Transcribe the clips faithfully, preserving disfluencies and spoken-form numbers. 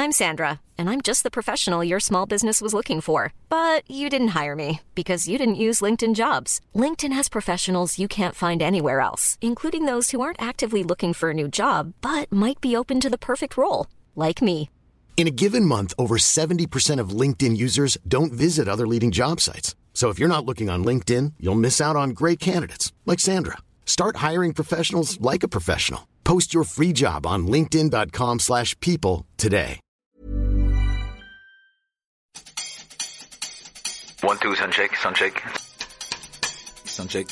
I'm Sandra, and I'm just the professional your small business was looking for. But you didn't hire me because you didn't use LinkedIn Jobs. LinkedIn has professionals you can't find anywhere else, including those who aren't actively looking for a new job, but might be open to the perfect role, like me. In a given month, over seventy percent of LinkedIn users don't visit other leading job sites. So if you're not looking on LinkedIn, you'll miss out on great candidates, like Sandra. Start hiring professionals like a professional. Post your free job on linkedin.com slash people today. One, two, sound check, sound check. Sound check.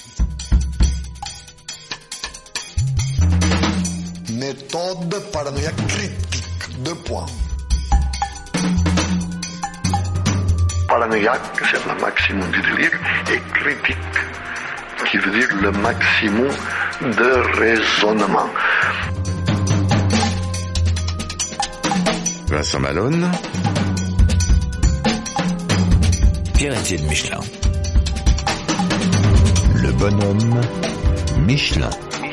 Méthode paranoïaque critique. Deux points. Paranoïaque, c'est le maximum du délire, et critique, qui veut dire le maximum de raisonnement. Vincent Malone. Pierre-Étienne Michelin. Le bonhomme Michelin.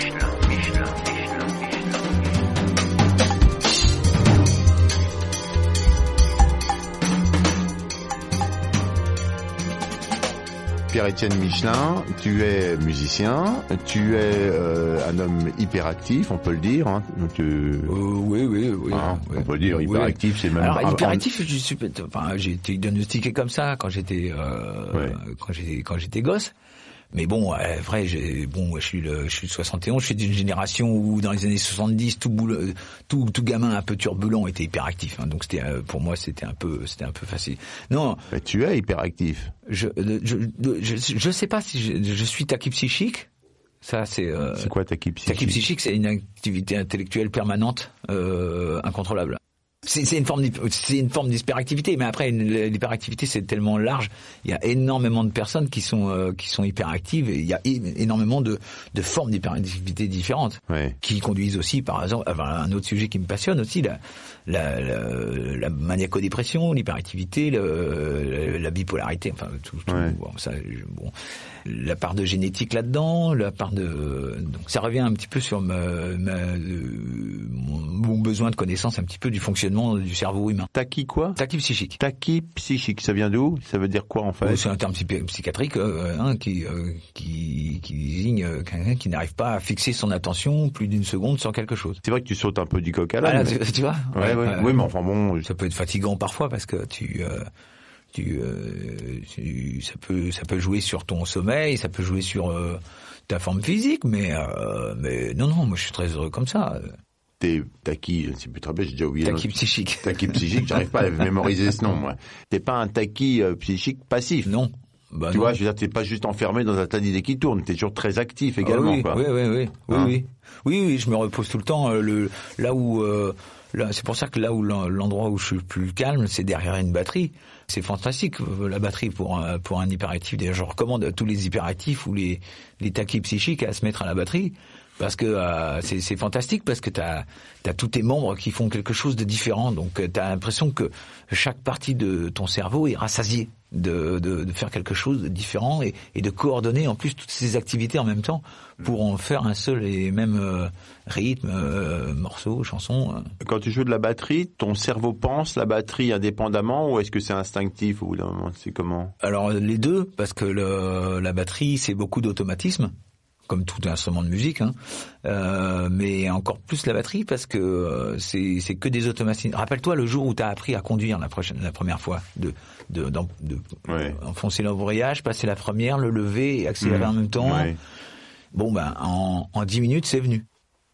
Pierre-Étienne Michelin, tu es musicien, tu es euh, un homme hyperactif, on peut le dire. Hein, tu... euh, oui, oui, oui. Hein, oui. On peut dire hyperactif, oui. C'est même. Alors un, hyperactif, un... je suis, enfin, j'ai été diagnostiqué comme ça quand j'étais, euh, ouais. quand j'étais, quand j'étais gosse. Mais bon, euh, vrai, j'ai, bon, je suis le, je suis le soixante et onze, je suis d'une génération où dans les années soixante-dix, tout boule, tout, tout gamin un peu turbulent était hyperactif. Hein, donc c'était, euh, pour moi, c'était un peu, c'était un peu facile. Non. Mais tu es hyperactif. Je, je, je, je, je sais pas si je, je suis tachypsychique. Ça, c'est. Euh, c'est quoi tachypsychique? Tachypsychique, c'est une activité intellectuelle permanente, euh, incontrôlable. C'est, c'est une forme, c'est une forme d'hyperactivité, mais après une, l'hyperactivité c'est tellement large. Il y a énormément de personnes qui sont euh, qui sont hyperactives et il y a é- énormément de de formes d'hyperactivité différentes, ouais. qui conduisent aussi, par exemple, enfin, un autre sujet qui me passionne aussi, la la, la, la maniaco-dépression, l'hyperactivité, le, la, la bipolarité, enfin tout, tout ouais. bon, ça, bon, la part de génétique là-dedans, la part de donc ça revient un petit peu sur ma, ma euh, mon, mon besoin de connaissance un petit peu du fonctionnement du cerveau humain. Tachy quoi? Tachypsychique. Tachypsychique, ça vient d'où? Ça veut dire quoi en fait? Oh, c'est un terme psy- psychiatrique euh, hein, qui, euh, qui qui désigne euh, quelqu'un qui n'arrive pas à fixer son attention plus d'une seconde sur quelque chose. C'est vrai que tu sautes un peu du coq à l'âne. Ah, là, mais... tu, tu vois? Ouais, ouais, ouais. Euh, oui, mais enfin bon. Ça peut être fatigant parfois parce que tu euh, tu, euh, tu ça peut ça peut jouer sur ton sommeil, ça peut jouer sur euh, ta forme physique, mais euh, mais non non, moi je suis très heureux comme ça. T'es tachy, je ne sais plus très bien, j'ai déjà oublié. Tachypsychique. Tachypsychique, j'arrive pas à mémoriser ce nom, moi. T'es pas un tachy euh, psychique passif. Non. Bah tu non. vois, je veux dire, t'es pas juste enfermé dans un tas d'idées qui tournent, t'es toujours très actif également, ah oui, quoi. Oui, oui, oui, oui, hein? oui, oui, oui, je me repose tout le temps. Euh, le, là où, euh, là, c'est pour ça que là où l'endroit où je suis plus calme, c'est derrière une batterie. C'est fantastique la batterie pour un, pour un hyperactif. D'ailleurs, je recommande à tous les hyperactifs ou les les tachypsychiques à se mettre à la batterie. Parce que euh, c'est, c'est fantastique, parce que t'as t'as tous tes membres qui font quelque chose de différent, donc euh, t'as l'impression que chaque partie de ton cerveau est rassasiée de, de, de faire quelque chose de différent et, et de coordonner en plus toutes ces activités en même temps pour en faire un seul et même euh, rythme, euh, morceau, chanson. Euh. Quand tu joues de la batterie, ton cerveau pense la batterie indépendamment ou est-ce que c'est instinctif au bout d'un moment? C'est comment? Alors les deux, parce que le, la batterie c'est beaucoup d'automatisme, comme tout instrument de musique, hein. Euh, mais encore plus la batterie parce que euh, c'est, c'est que des automatismes. Rappelle-toi le jour où tu as appris à conduire la, prochaine, la première fois, de, de, de, de ouais. enfoncer l'embrayage, passer la première, le lever et accélérer mmh. en même temps. Ouais. Bon ben en, en dix minutes c'est venu.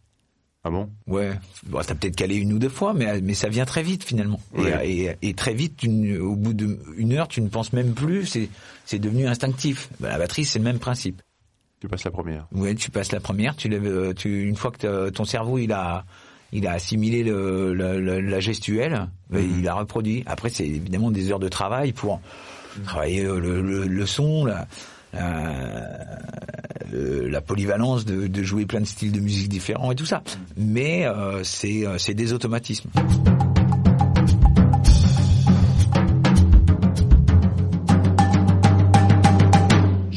Ah bon? Ouais. Bon, t'as peut-être calé une ou deux fois, mais mais ça vient très vite finalement. Ouais. Et, et, et très vite, tu, au bout d'une heure, tu ne penses même plus. C'est c'est devenu instinctif. Ben, la batterie c'est le même principe. Tu passes la première. Oui, tu passes la première. Tu lèves, tu une fois que ton cerveau il a, il a assimilé le, le, le la gestuelle, mm-hmm. il a reproduit. Après, c'est évidemment des heures de travail pour mm-hmm. travailler le, le, le son, la, la, la polyvalence de, de jouer plein de styles de musique différents et tout ça. Mm-hmm. Mais euh, c'est, c'est des automatismes.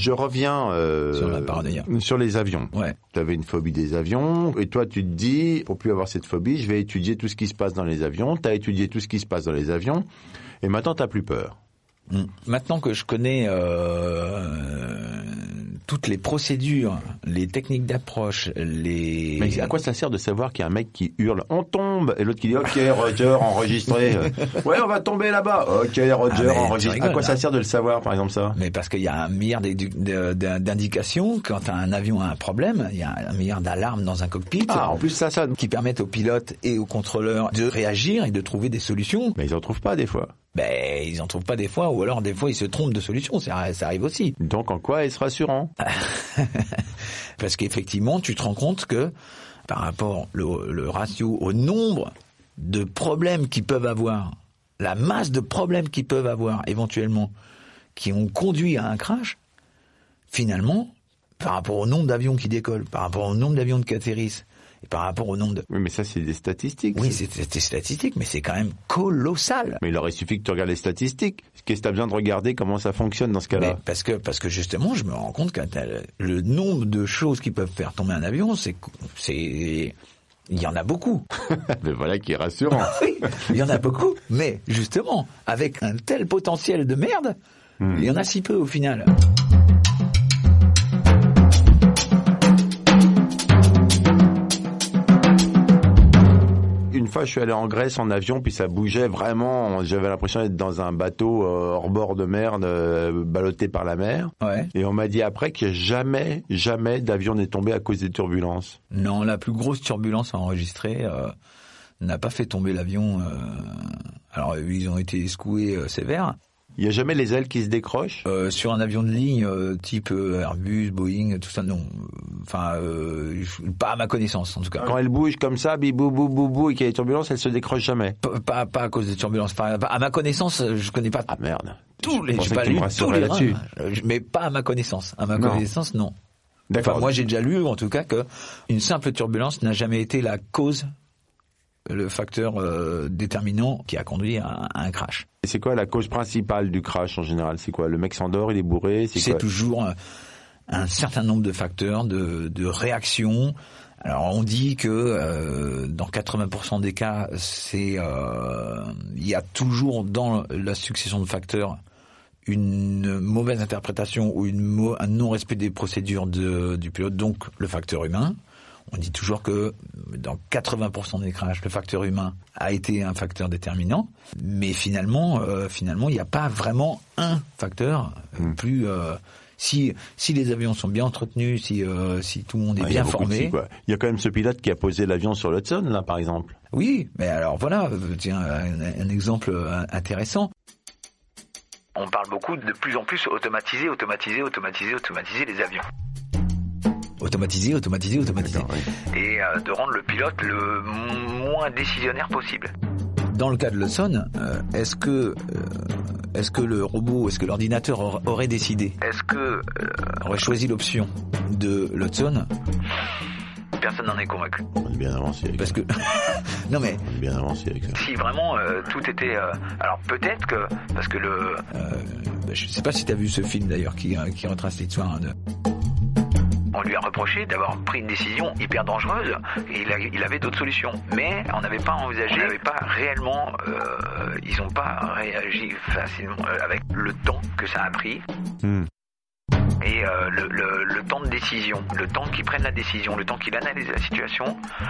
Je reviens euh, sur la paranoïa. Sur les avions. Ouais. Tu avais une phobie des avions, et toi tu te dis, pour plus avoir cette phobie, je vais étudier tout ce qui se passe dans les avions. Tu as étudié tout ce qui se passe dans les avions, et maintenant tu n'as plus peur. Mmh. Maintenant que je connais euh, toutes les procédures, les techniques d'approche, les... Mais à quoi ça sert de savoir qu'il y a un mec qui hurle « On tombe !» et l'autre qui dit « Ok, Roger, enregistré. » Ouais, on va tomber là-bas. « Ok, Roger, ah, enregistré. » À quoi ça sert de le savoir, par exemple, ça? Mais parce qu'il y a un milliard d'indications. Quand un avion a un problème, il y a un milliard d'alarmes dans un cockpit. Ah, en plus, ça, ça... Qui permettent aux pilotes et aux contrôleurs de réagir et de trouver des solutions. Mais ils en trouvent pas, des fois. Ben, ils en trouvent pas des fois, ou alors des fois ils se trompent de solution, ça, ça arrive aussi. Donc en quoi est-ce rassurant? Parce qu'effectivement, tu te rends compte que par rapport le, le ratio au nombre de problèmes qu'ils peuvent avoir, la masse de problèmes qu'ils peuvent avoir éventuellement, qui ont conduit à un crash, finalement, par rapport au nombre d'avions qui décollent, par rapport au nombre d'avions qui atterrissent, et par rapport au nombre de... Oui, mais ça, c'est des statistiques. Oui, c'est des statistiques, mais c'est quand même colossal. Mais il aurait suffi que tu regardes les statistiques. Qu'est-ce que tu as besoin de regarder comment ça fonctionne dans ce cas-là? Mais parce que, parce que justement, je me rends compte que le nombre de choses qui peuvent faire tomber un avion, c'est... c'est... Il y en a beaucoup. Mais voilà qui est rassurant. Oui, il y en a beaucoup. Mais justement, avec un tel potentiel de merde, hmm. il y en a si peu au final. Une fois, je suis allé en Grèce en avion, puis ça bougeait vraiment. J'avais l'impression d'être dans un bateau euh, hors bord de mer, euh, ballotté par la mer. Ouais. Et on m'a dit après que jamais, jamais d'avion n'est tombé à cause des turbulences. Non, la plus grosse turbulence enregistrée euh, n'a pas fait tomber l'avion. Euh... Alors, ils ont été secoués euh, sévères. Il n'y a jamais les ailes qui se décrochent euh, sur un avion de ligne euh, type euh, Airbus, Boeing, tout ça, non. Enfin, euh, pas à ma connaissance, en tout cas. Quand elle bouge comme ça, bibou, bou, bou, bou, et qu'il y a des turbulences, elle se décroche jamais. Pas, pas, pas à cause des turbulences. Pas, à ma connaissance, je connais pas. Ah merde. Tous les, j'ai pas lu tous les là-dessus. Mais pas à ma connaissance. À ma non. connaissance, non. D'accord. Enfin, moi, j'ai déjà lu, en tout cas, que une simple turbulence n'a jamais été la cause, le facteur euh, déterminant qui a conduit à, à un crash. Et c'est quoi la cause principale du crash en général? C'est quoi? Le mec s'endort, il est bourré? C'est, c'est quoi? toujours un, un certain nombre de facteurs, de, de réactions. Alors on dit que euh, dans quatre-vingts pour cent des cas, c'est euh, il y a toujours dans la succession de facteurs une mauvaise interprétation ou une, un non-respect des procédures de, du pilote, donc le facteur humain. On dit toujours que dans quatre-vingts pour cent des crashs, le facteur humain a été un facteur déterminant, mais finalement, euh, finalement, il n'y a pas vraiment un facteur mmh. plus. Euh, si si les avions sont bien entretenus, si euh, si tout le monde est ah, bien formé. Si, quoi. Il y a quand même ce pilote qui a posé l'avion sur l'Hudson, là, par exemple. Oui, mais alors voilà, tiens, un, un exemple intéressant. On parle beaucoup de plus en plus automatiser, automatiser, automatiser, automatiser les avions. Automatiser, automatiser, automatiser. Oui. Et euh, de rendre le pilote le moins décisionnaire possible. Dans le cas de l'Hudson, euh, est-ce que euh, est-ce que le robot, est-ce que l'ordinateur aurait décidé? Est-ce que euh, aurait choisi l'option de l'Hudson? Personne n'en est convaincu. On est bien avancé avec Parce ça. que non mais on est bien avancé avec ça. Si vraiment euh, tout était euh... alors peut-être que parce que le euh, bah, je sais pas si t'as vu ce film d'ailleurs qui qui retrace l'histoire hein, de on lui a reproché d'avoir pris une décision hyper dangereuse et il, a, il avait d'autres solutions. Mais on n'avait pas envisagé, on n'avait pas réellement, euh, ils n'ont pas réagi facilement euh, avec le temps que ça a pris. Mm. Et euh, le, le, le temps de décision, le temps qu'ils prennent la décision, le temps qu'ils analysent la situation.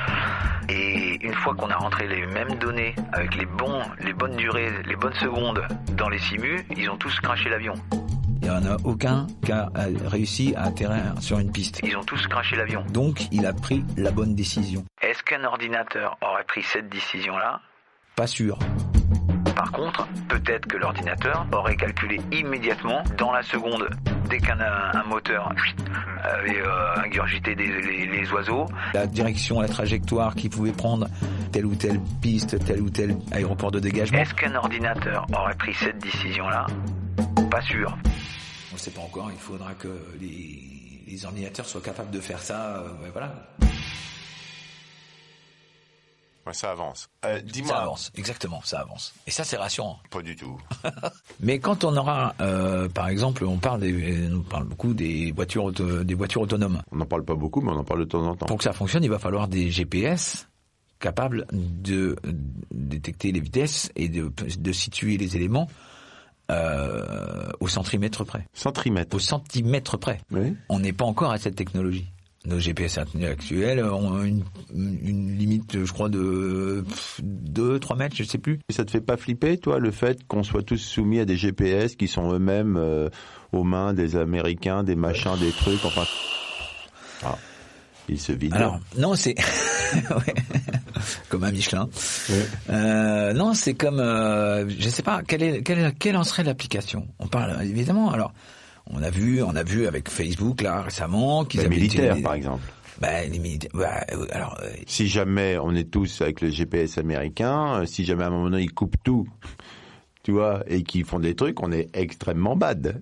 Et une fois qu'on a rentré les mêmes données avec les, bons, les bonnes durées, les bonnes secondes dans les simus, ils ont tous crashé l'avion. Il n'y en a aucun qui a réussi à atterrir sur une piste. Ils ont tous crashé l'avion. Donc, il a pris la bonne décision. Est-ce qu'un ordinateur aurait pris cette décision-là? Pas sûr. Par contre, peut-être que l'ordinateur aurait calculé immédiatement, dans la seconde, dès qu'un un moteur avait euh, ingurgité des, les, les oiseaux, la direction, la trajectoire qu'il pouvait prendre, telle ou telle piste, tel ou tel aéroport de dégagement. Est-ce qu'un ordinateur aurait pris cette décision-là? Pas sûr. On ne sait pas encore, il faudra que les, les ordinateurs soient capables de faire ça, euh, ouais, voilà. Ouais, ça avance. Euh, dis-moi. Ça avance, exactement, ça avance. Et ça, c'est rassurant. Pas du tout. Mais quand on aura, euh, par exemple, on parle, des, on parle beaucoup des voitures, auto, des voitures autonomes. On n'en parle pas beaucoup, mais on en parle de temps en temps. Pour que ça fonctionne, il va falloir des G P S capables de détecter les vitesses et de, de situer les éléments euh, au centimètre près. Centimètre. Au centimètre près. Oui. On n'est pas encore à cette technologie. Nos G P S actuels ont une, une limite, je crois, de deux, trois mètres, je sais plus. Et ça te fait pas flipper, toi, le fait qu'on soit tous soumis à des G P S qui sont eux-mêmes euh, aux mains des Américains, des machins, des trucs, enfin... Ah, ils se vident. Alors, non, c'est... ouais. Comme un Michelin. Ouais. Euh, non, c'est comme... Euh, je sais pas, quelle, est, quelle, quelle en serait l'application ? On parle, évidemment, alors... On a vu, on a vu avec Facebook là récemment qu'ils les avaient militaires, des... par exemple. Ben les militaires. Bah, alors. Euh... Si jamais on est tous avec le G P S américain, si jamais à un moment donné ils coupent tout, tu vois, et qu'ils font des trucs, on est extrêmement bad.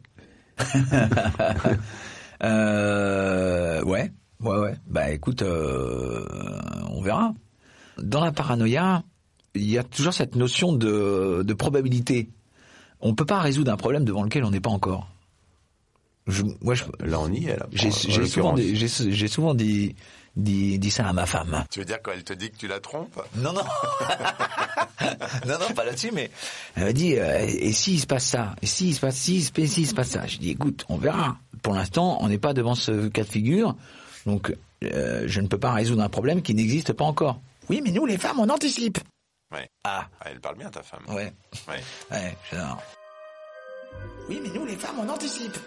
euh, ouais, ouais, ouais. Bah écoute, euh, on verra. Dans la paranoïa, il y a toujours cette notion de, de probabilité. On peut pas résoudre un problème devant lequel on n'est pas encore. Je, moi, je, là, on y est. Là, j'ai, j'ai, souvent dit, j'ai, j'ai souvent dit, dit, dit ça à ma femme. Tu veux dire quand elle te dit que tu la trompes ? Non, non. non, non, pas là-dessus, mais elle m'a dit, euh, et s'il se passe ça ? Et s'il se passe ci, si, s'il se passe ça ? Je dis, écoute, on verra. Pour l'instant, on n'est pas devant ce cas de figure, donc euh, je ne peux pas résoudre un problème qui n'existe pas encore. Oui, mais nous, les femmes, on anticipe. Ouais. Ah. ah. Elle parle bien, ta femme. Ouais. Ouais. Ouais, j'adore. Oui, mais nous, les femmes, on anticipe.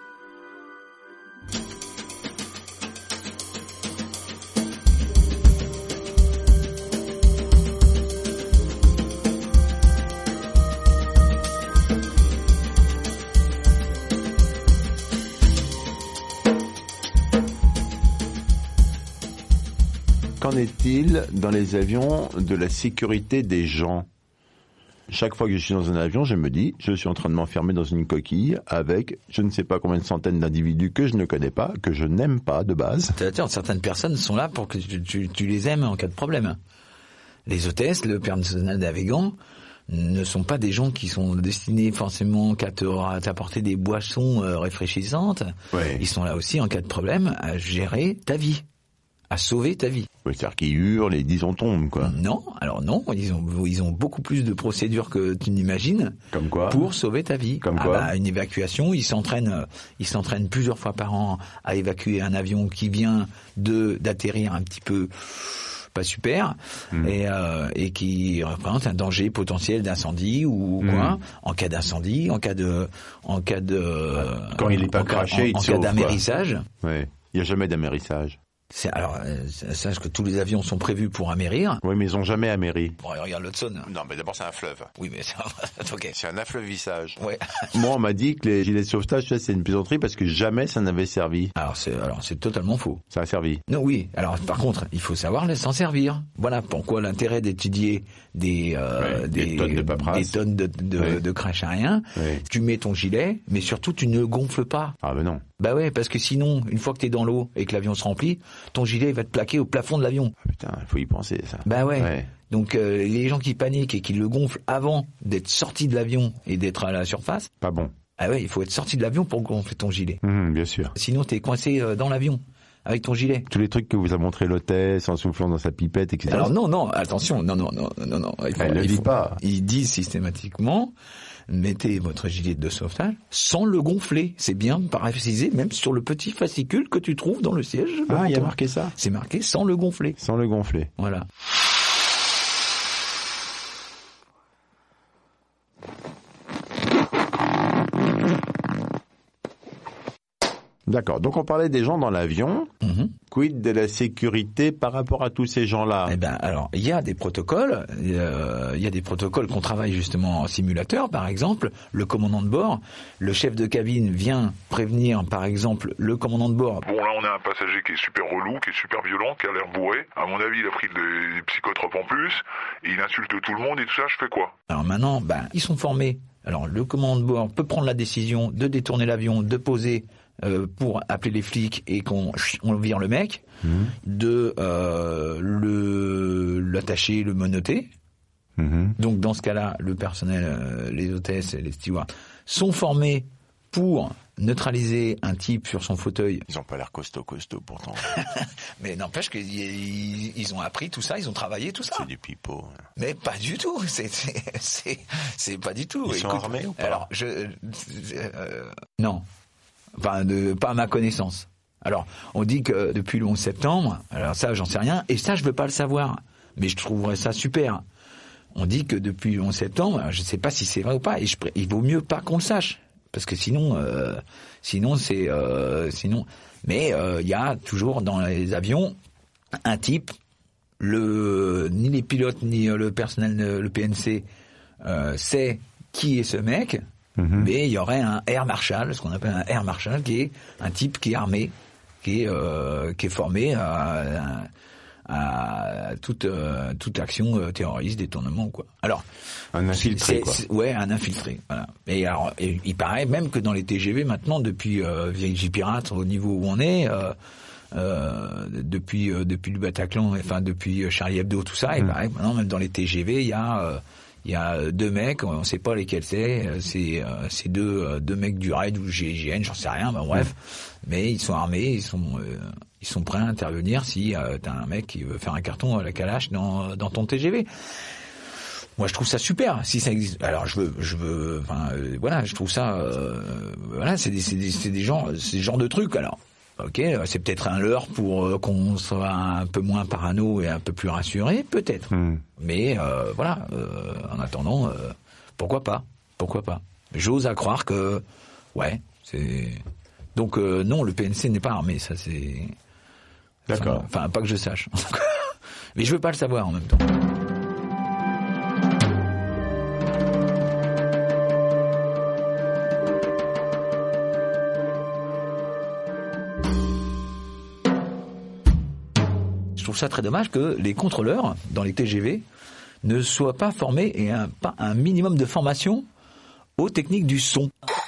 Qu'en est-il dans les avions de la sécurité des gens ? Chaque fois que je suis dans un avion, je me dis, je suis en train de m'enfermer dans une coquille avec je ne sais pas combien de centaines d'individus que je ne connais pas, que je n'aime pas de base. C'est-à-dire, certaines personnes sont là pour que tu, tu, tu les aimes en cas de problème. Les hôtesses, le personnel navigant, ne sont pas des gens qui sont destinés forcément qu'à te, à t'apporter des boissons euh, rafraîchissantes. Ouais. Ils sont là aussi en cas de problème à gérer ta vie, à sauver ta vie. Oui, c'est-à-dire qu'ils hurlent et disent on tombe, quoi. Non, alors non, ils ont ils ont beaucoup plus de procédures que tu n'imagines. Comme quoi ? Pour sauver ta vie. Comme ah quoi ? Bah, une évacuation, ils s'entraînent ils s'entraînent plusieurs fois par an à évacuer un avion qui vient de d'atterrir un petit peu pas super mmh. et euh, et qui représente un danger potentiel d'incendie ou mmh. quoi en cas d'incendie, en cas de en cas de quand il est pas craché, en, en, il en cas d'amérissage. Ouais, il y a jamais d'amérissage. C'est, alors, euh, sache que tous les avions sont prévus pour amérir. Oui, mais ils ont jamais améri. Bon, regarde l'Hudson. Non, mais d'abord, c'est un fleuve. Oui, mais c'est ok. C'est un affleuvissage. Ouais. Moi, on m'a dit que les gilets de sauvetage, ça, c'est une plaisanterie parce que jamais ça n'avait servi. Alors, c'est, alors, c'est totalement faux. Ça a servi. Non, oui. Alors, par contre, il faut savoir s'en servir. Voilà pourquoi l'intérêt d'étudier des, euh, ouais, des, des tonnes de paperasse. Des tonnes de, de, ouais. de crash aérien. Ouais. Tu mets ton gilet, mais surtout, tu ne gonfles pas. Ah, ben non. Bah ouais, parce que sinon, une fois que t'es dans l'eau et que l'avion se remplit, ton gilet va te plaquer au plafond de l'avion. Ah putain, il faut y penser, ça. Bah ouais. ouais. Donc, euh, les gens qui paniquent et qui le gonflent avant d'être sortis de l'avion et d'être à la surface. Pas bon. Ah ouais, il faut être sorti de l'avion pour gonfler ton gilet. Mmh, bien sûr. Sinon, t'es coincé euh, dans l'avion. Avec ton gilet. Tous les trucs que vous a montré l'hôtesse en soufflant dans sa pipette, et cetera. Alors non, non, attention, non, non, non, non, non. Il Elle ne le dit pas. Ils disent systématiquement, mettez votre gilet de sauvetage sans le gonfler. C'est bien précisé, même sur le petit fascicule que tu trouves dans le siège. Ah, il y a marqué ça. C'est marqué sans le gonfler. Sans le gonfler. Voilà. D'accord. Donc on parlait des gens dans l'avion. Mmh. Quid de la sécurité par rapport à tous ces gens-là ? Eh ben, alors il y a des protocoles. Il euh, y a des protocoles qu'on travaille justement en simulateur. Par exemple, le commandant de bord, le chef de cabine vient prévenir, par exemple, le commandant de bord. Bon, là on a un passager qui est super relou, qui est super violent, qui a l'air bourré. À mon avis, il a pris des psychotropes en plus. Et il insulte tout le monde et tout ça. Je fais quoi ? Alors maintenant, ben ils sont formés. Alors le commandant de bord peut prendre la décision de détourner l'avion, de poser euh, pour appeler les flics et qu'on on vire le mec, mmh. de euh, le l'attacher, le menotter. Mmh. Donc dans ce cas-là, le personnel, euh, les hôtesses, les stewards sont formés pour neutraliser un type sur son fauteuil. Ils ont pas l'air costaud costaud pourtant. Mais n'empêche qu'ils ils, ils ont appris tout ça, ils ont travaillé tout ça. C'est du pipeau. Mais pas du tout, c'est c'est c'est, c'est pas du tout. Ils Écoute, sont armés ou pas? Alors je euh, non, enfin de pas à ma connaissance. Alors on dit que depuis le onze septembre, alors ça j'en sais rien et ça je veux pas le savoir, mais je trouverais ça super. On dit que depuis le onze septembre, je sais pas si c'est vrai ou pas, et je, il vaut mieux pas qu'on le sache. Parce que sinon, euh, sinon c'est, euh, sinon, mais il euh, y a toujours dans les avions un type, le ni les pilotes ni le personnel, le P N C euh, sait qui est ce mec, mm-hmm. mais il y aurait un air marshal, ce qu'on appelle un air marshal, qui est un type qui est armé, qui est euh, qui est formé à, à à toute euh, toute action euh, terroriste, détournement quoi. Alors un infiltré c'est, quoi. C'est, ouais, un infiltré. Voilà. Et alors et, il paraît même que dans les T G V maintenant, depuis euh, Vigipirate au niveau où on est, euh, euh, depuis euh, depuis le Bataclan, enfin depuis Charlie Hebdo, tout ça, mmh. il paraît que maintenant même dans les T G V, il y a euh, il y a deux mecs, on sait pas lesquels c'est, c'est euh, c'est deux euh, deux mecs du raid ou du G I G N, j'en sais rien, ben bref, mmh. mais ils sont armés, ils sont euh, ils sont prêts à intervenir si euh, t'as un mec qui veut faire un carton à la calache dans dans ton T G V. Moi, je trouve ça super si ça existe. Alors, je veux, je veux, enfin, euh, voilà, je trouve ça, euh, voilà, c'est des, c'est des, c'est des gens, c'est des genres de trucs. Alors, ok, c'est peut-être un leurre pour euh, qu'on soit un peu moins parano et un peu plus rassuré, peut-être. Mmh. Mais euh, voilà, euh, en attendant, euh, pourquoi pas, pourquoi pas. J'ose à croire que, ouais, c'est. Donc euh, non, le P N C n'est pas armé, ça c'est. D'accord. Enfin, enfin, pas que je sache. Mais je veux pas le savoir en même temps. Je trouve ça très dommage que les contrôleurs dans les T G V ne soient pas formés et un, pas un minimum de formation aux techniques du son.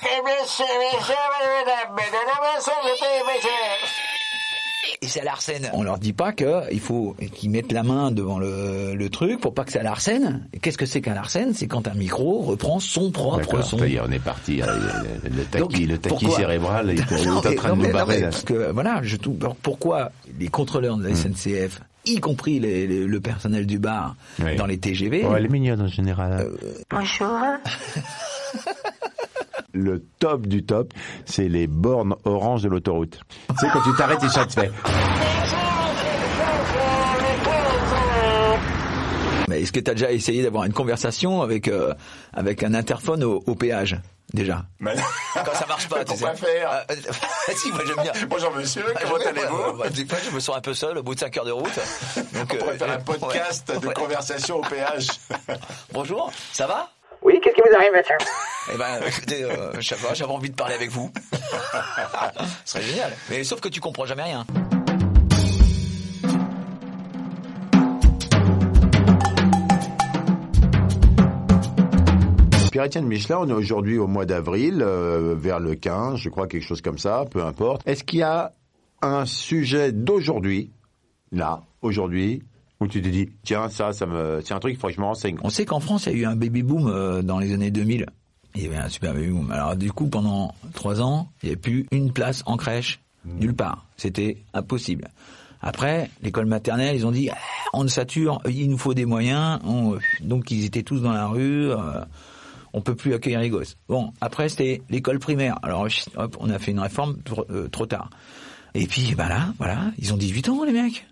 Et c'est à l'arsène. On leur dit pas que il faut qu'ils mettent la main devant le, le truc pour pas que ça l'arsène. Et qu'est-ce que c'est qu'un arsène? C'est quand un micro reprend son propre D'accord, son. Ça y est, on est parti. Le, le taquis, Donc, le taquis cérébral il est, non, est en train non, de mais, nous barrer. Non, parce que voilà, je trouve. Alors pourquoi les contrôleurs de la S N C F, mmh. y compris les, les, le personnel du bar oui. dans les T G V. Oh, elle est mignonne en général. Euh... Bonjour. Le top du top, c'est les bornes orange de l'autoroute. Tu sais, quand tu t'arrêtes, et ça te fait. Mais est-ce que tu as déjà essayé d'avoir une conversation avec euh, avec un interphone au, au péage déjà? Mais... Quand ça marche pas, tu sais. Pas faire. Euh, si, moi j'aime bien. Bonjour monsieur, comment ah, allez-vous? Bah, des fois, je me sens un peu seul au bout de cinq heures de route. Donc, on pourrait euh, faire un podcast ouais. de ouais. conversation au péage. Bonjour, ça va? Oui, qu'est-ce qui vous arrive, monsieur? Eh ben, écoutez, euh, je sais pas, j'avais envie de parler avec vous. Ce serait génial. Mais sauf que tu comprends jamais rien. Pierre-Étienne Michelin, on est aujourd'hui au mois d'avril, euh, vers le quinze, je crois, quelque chose comme ça, peu importe. Est-ce qu'il y a un sujet d'aujourd'hui, là, aujourd'hui, où tu te dis, tiens, ça, ça me, c'est un truc, il faudrait que je me renseigne. On sait qu'en France, il y a eu un baby boom euh, dans les années deux mille. Il y avait un super baby boom. Alors du coup, pendant trois ans, il n'y avait plus une place en crèche, mmh. nulle part. C'était impossible. Après, l'école maternelle, ils ont dit, ah, on sature, il nous faut des moyens. On... Donc ils étaient tous dans la rue. Euh, on peut plus accueillir les gosses. Bon, après c'était l'école primaire. Alors hop, on a fait une réforme trop, euh, trop tard. Et puis ben là, voilà, ils ont dix-huit ans les mecs.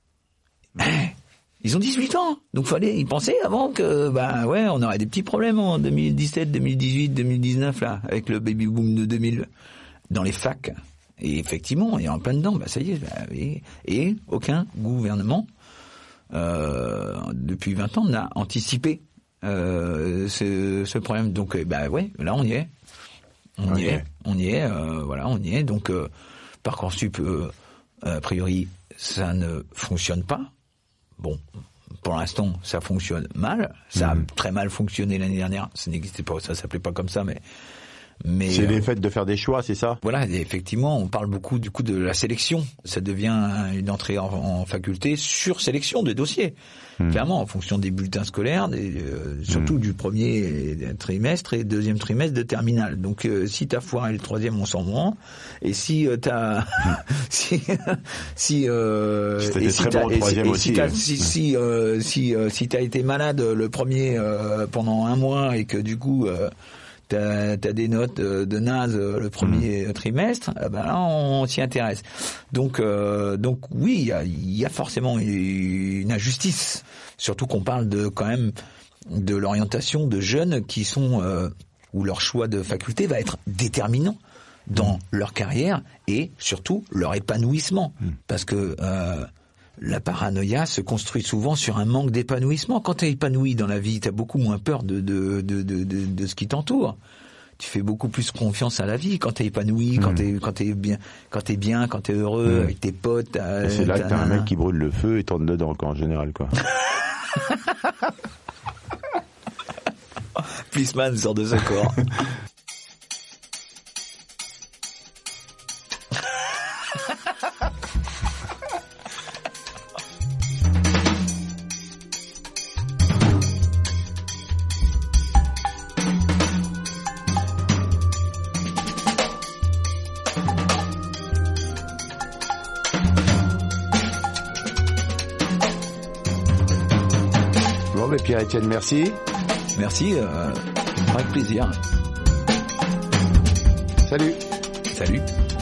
Ils ont dix-huit ans, donc fallait y penser avant que, bah ouais, on aurait des petits problèmes en deux mille dix-sept, deux mille dix-huit, deux mille dix-neuf là, avec le baby boom de deux mille dans les facs. Et effectivement, on est en plein dedans. Bah ça y est, bah, et, et aucun gouvernement euh, depuis vingt ans n'a anticipé euh, ce, ce problème. Donc bah ouais, là on y est, on okay. y est, on y est, euh, voilà, on y est. Donc euh, Parcoursup, euh, a priori, ça ne fonctionne pas. Bon, pour l'instant, ça fonctionne mal. Ça mmh. a très mal fonctionné l'année dernière. Ça n'existait pas, ça s'appelait pas comme ça, mais Mais c'est euh, les faits de faire des choix, c'est ça? Voilà, et effectivement, on parle beaucoup du coup de la sélection. Ça devient une entrée en, en faculté sur sélection de dossiers. Mmh. Clairement, en fonction des bulletins scolaires, des, euh, surtout mmh. du premier trimestre et deuxième trimestre de terminale. Donc, euh, si t'as foiré le troisième, on s'en rend. Et si euh, t'as, si, si, euh, C'était et très si t'as, bon le troisième et, aussi. Et si, hein. si, si, euh, si, euh, si t'as été malade le premier euh, pendant un mois et que du coup euh, T'as, t'as des notes de naze le premier mmh. trimestre, eh ben là on s'y intéresse. Donc, euh, donc oui, il y a, y a forcément une injustice. Surtout qu'on parle de quand même de l'orientation de jeunes qui sont euh, où leur choix de faculté va être déterminant dans mmh. leur carrière et surtout leur épanouissement, mmh. parce que euh, la paranoïa se construit souvent sur un manque d'épanouissement. Quand t'es épanoui dans la vie, t'as beaucoup moins peur de, de, de, de, de, de ce qui t'entoure. Tu fais beaucoup plus confiance à la vie quand t'es épanoui, mmh. quand t'es, quand t'es bien, quand t'es bien, quand t'es heureux, mmh. avec tes potes. Et c'est là que t'as un mec qui brûle le feu et tourne dedans, quoi, en général, quoi. Policeman sort de ce corps. Bon, mais Pierre-Étienne, merci. Merci, euh, avec plaisir. Salut. Salut.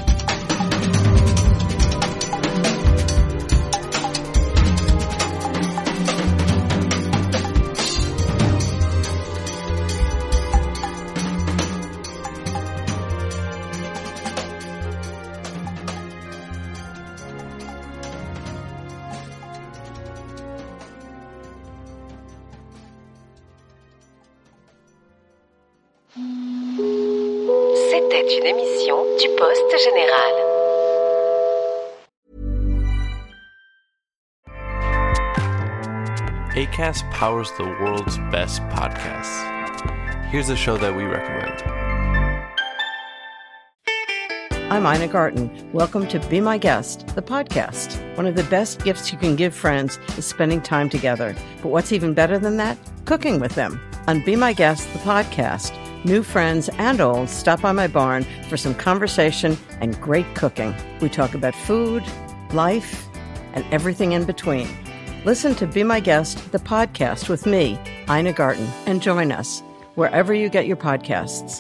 C'était une émission du Poste Général. Acast powers the world's best podcasts. Here's a show that we recommend. I'm Ina Garten. Welcome to Be My Guest, the podcast. One of the best gifts you can give friends is spending time together. But what's even better than that? Cooking with them. On Be My Guest, the podcast, new friends and old stop by my barn for some conversation and great cooking. We talk about food, life, and everything in between. Listen to Be My Guest, the podcast with me, Ina Garten, and join us wherever you get your podcasts.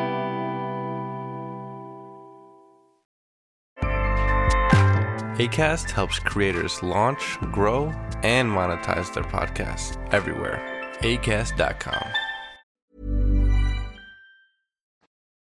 Acast helps creators launch, grow, and monetize their podcasts everywhere. acast dot com.